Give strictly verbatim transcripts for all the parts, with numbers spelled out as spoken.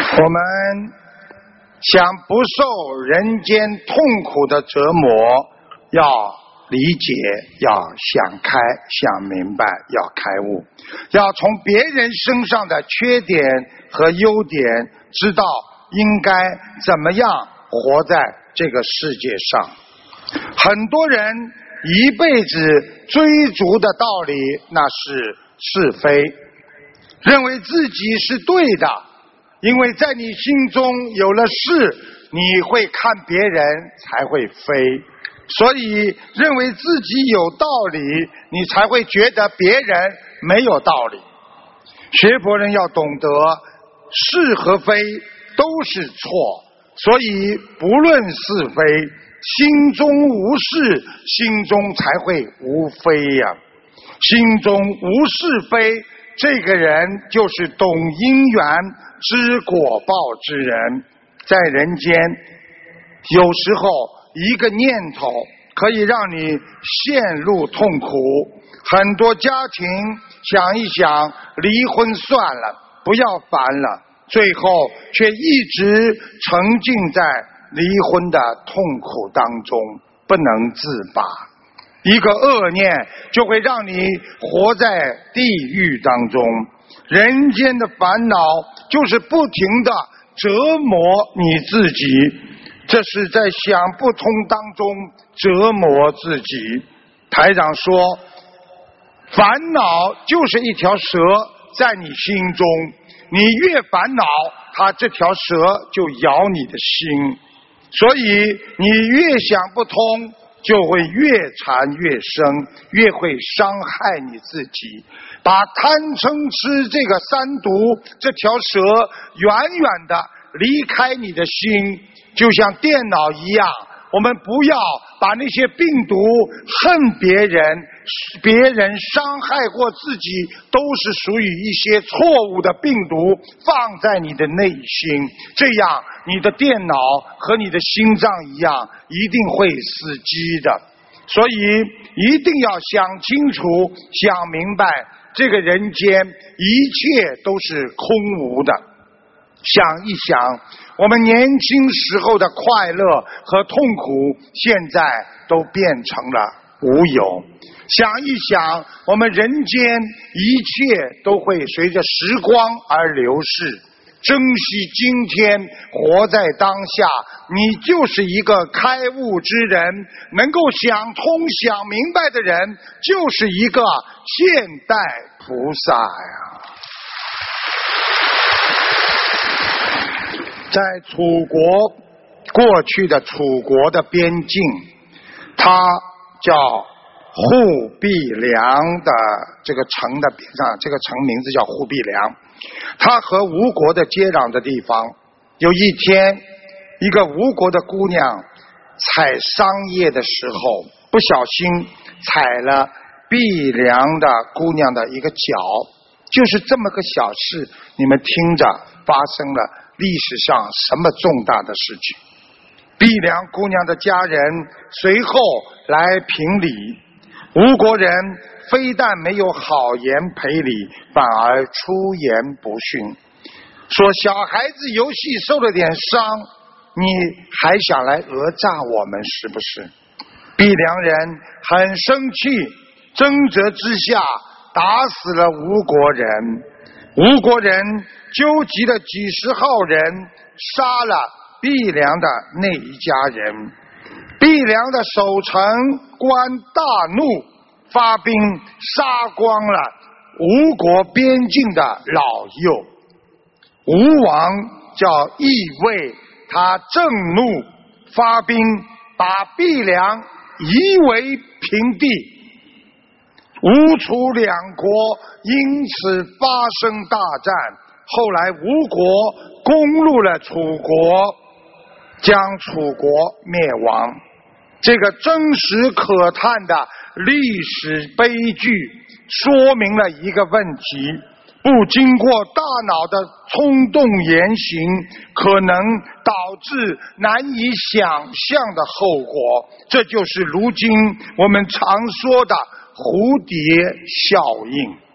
我们想不受人间痛苦的折磨，要理解，要想开，想明白，要开悟，要从别人身上的缺点和优点，知道应该怎么样活在这个世界上。很多人一辈子追逐的道理，那是是非，认为自己是对的，因为在你心中有了是，你会看别人才会非，所以认为自己有道理，你才会觉得别人没有道理。学佛人要懂得是和非都是错，所以不论是非，心中无是，心中才会无非呀、啊。心中无是非，这个人就是懂因缘知果报之人。在人间，有时候一个念头可以让你陷入痛苦。很多家庭想一想，离婚算了，不要烦了，最后却一直沉浸在离婚的痛苦当中，不能自拔。一个恶念就会让你活在地狱当中。人间的烦恼就是不停的折磨你自己，这是在想不通当中折磨自己。台长说，烦恼就是一条蛇在你心中，你越烦恼，它这条蛇就咬你的心，所以你越想不通，就会越缠越深，越会伤害你自己。把贪嗔痴这个三毒这条蛇远远的离开你的心，就像电脑一样，我们不要把那些病毒恨别人，别人伤害过自己，都是属于一些错误的病毒放在你的内心，这样你的电脑和你的心脏一样，一定会死机的。所以一定要想清楚，想明白，这个人间一切都是空无的。想一想，我们年轻时候的快乐和痛苦，现在都变成了无有。想一想，我们人间一切都会随着时光而流逝。珍惜今天，活在当下，你就是一个开悟之人，能够想通想明白的人，就是一个现代菩萨呀。在楚国，过去的楚国的边境，它叫忽必良的这个城的边上，这个城名字叫忽必良。它和吴国的接壤的地方，有一天，一个吴国的姑娘采桑叶的时候，不小心踩了必良的姑娘的一个脚，就是这么个小事，你们听着，发生了历史上什么重大的事情？必良姑娘的家人随后来评理，吴国人非但没有好言赔礼，反而出言不逊，说小孩子游戏受了点伤，你还想来讹诈我们是不是？必良人很生气，争执之下打死了吴国人。吴国人纠集了几十号人，杀了必良的那一家人。必良的守城官大怒，发兵杀光了吴国边境的老幼。吴王叫义卫，他震怒，发兵把必良夷为平地。吴楚两国因此发生大战，后来吴国攻入了楚国，将楚国灭亡。这个真实可叹的历史悲剧说明了一个问题，不经过大脑的冲动言行，可能导致难以想象的后果。这就是如今我们常说的蝴蝶效应。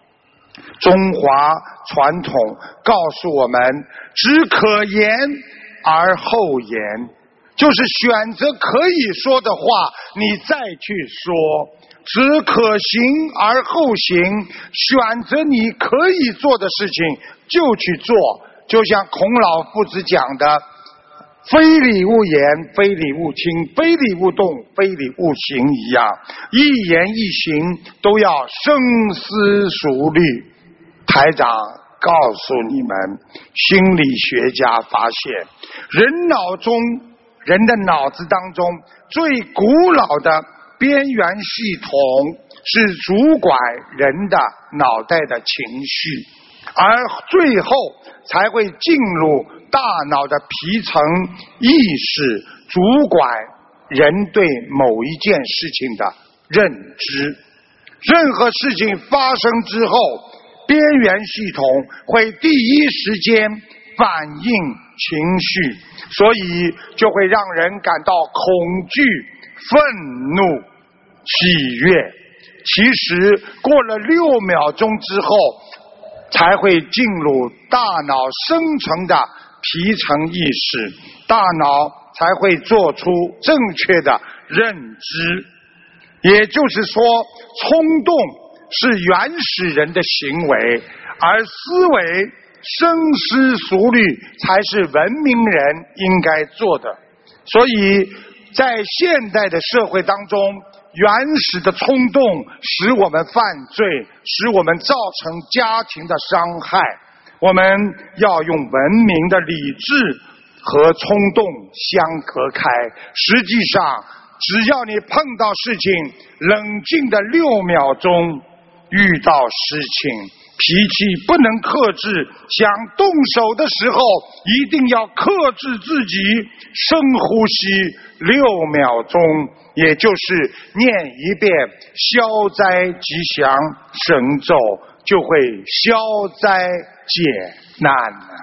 中华传统告诉我们，只可言而后言，就是选择可以说的话，你再去说；只可行而后行，选择你可以做的事情就去做。就像孔老夫子讲的，非礼勿言，非礼勿听，非礼勿动，非礼勿行一样，一言一行都要深思熟虑。台长告诉你们，心理学家发现，人脑中人的脑子当中最古老的边缘系统是主管人的脑袋的情绪，而最后才会进入大脑的皮层意识，主管人对某一件事情的认知。任何事情发生之后，边缘系统会第一时间反映情绪，所以就会让人感到恐惧、愤怒、喜悦。其实过了六秒钟之后，才会进入大脑深层的皮层意识，大脑才会做出正确的认知。也就是说，冲动是原始人的行为，而思维深思熟虑才是文明人应该做的。所以在现代的社会当中，原始的冲动使我们犯罪，使我们造成家庭的伤害。我们要用文明的理智和冲动相隔开。实际上，只要你碰到事情，冷静的六秒钟，遇到事情脾气不能克制，想动手的时候一定要克制自己，深呼吸六秒钟，也就是念一遍消灾吉祥神咒，就会消灾解难啊。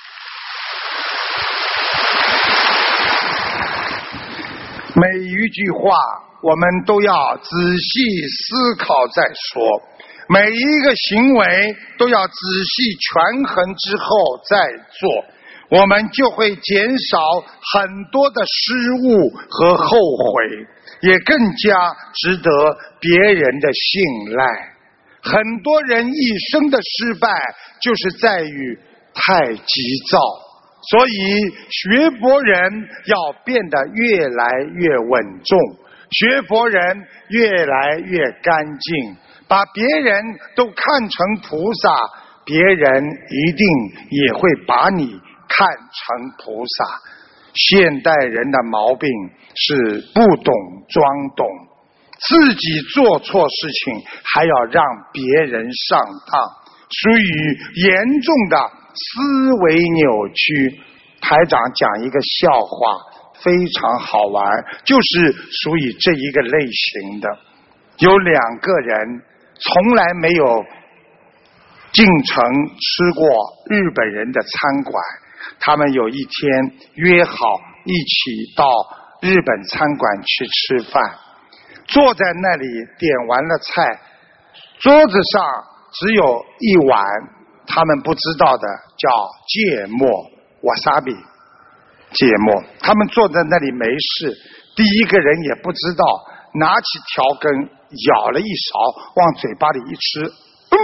每一句话我们都要仔细思考再说，每一个行为都要仔细权衡之后再做，我们就会减少很多的失误和后悔，也更加值得别人的信赖。很多人一生的失败就是在于太急躁，所以学佛人要变得越来越稳重，学佛人越来越干净，把别人都看成菩萨，别人一定也会把你看成菩萨。现代人的毛病是不懂装懂，自己做错事情还要让别人上当，属于严重的思维扭曲。台长讲一个笑话非常好玩，就是属于这一个类型的。有两个人从来没有进城吃过日本人的餐馆，他们有一天约好一起到日本餐馆去吃饭，坐在那里点完了菜，桌子上只有一碗他们不知道的叫芥末 wasabi 芥末，他们坐在那里没事，第一个人也不知道，拿起调羹舀了一勺往嘴巴里一吃，嗯，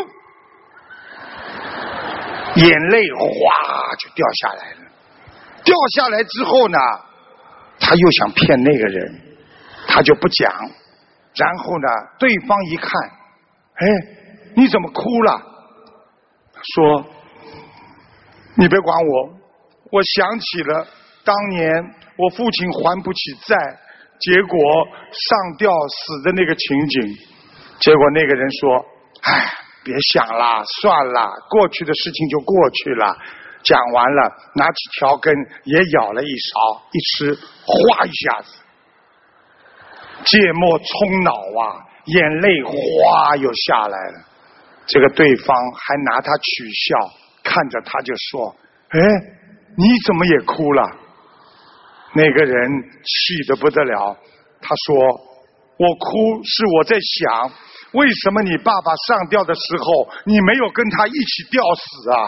眼泪哗就掉下来了。掉下来之后呢，他又想骗那个人，他就不讲，然后呢对方一看，哎，你怎么哭了？说你别管我，我想起了当年我父亲还不起债，结果上吊死的那个情景。结果那个人说，哎，别想了，算了，过去的事情就过去了。讲完了，拿起调羹也舀了一勺，一吃，哗一下子，芥末冲脑啊，眼泪哗又下来了。这个对方还拿他取笑，看着他就说，哎，你怎么也哭了？那个人气得不得了，他说，我哭是我在想， 为什么你爸爸上吊的时候，你没有跟他一起吊死啊？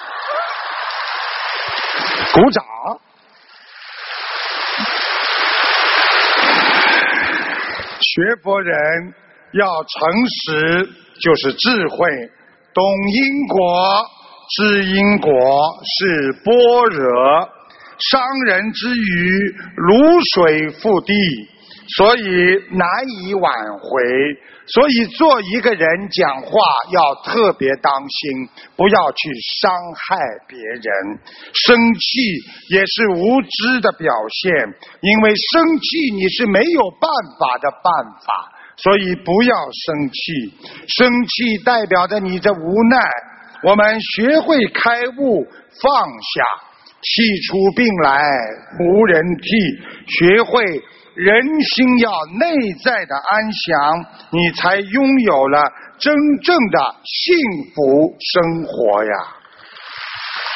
鼓掌。学佛人要诚实，就是智慧，懂因果，知因果是般若。伤人之语，如水覆地，所以难以挽回。所以做一个人讲话要特别当心，不要去伤害别人。生气也是无知的表现，因为生气你是没有办法的办法，所以不要生气。生气代表着你的无奈。我们学会开悟，放下，气出病来无人替，学会人心要内在的安详，你才拥有了真正的幸福生活呀。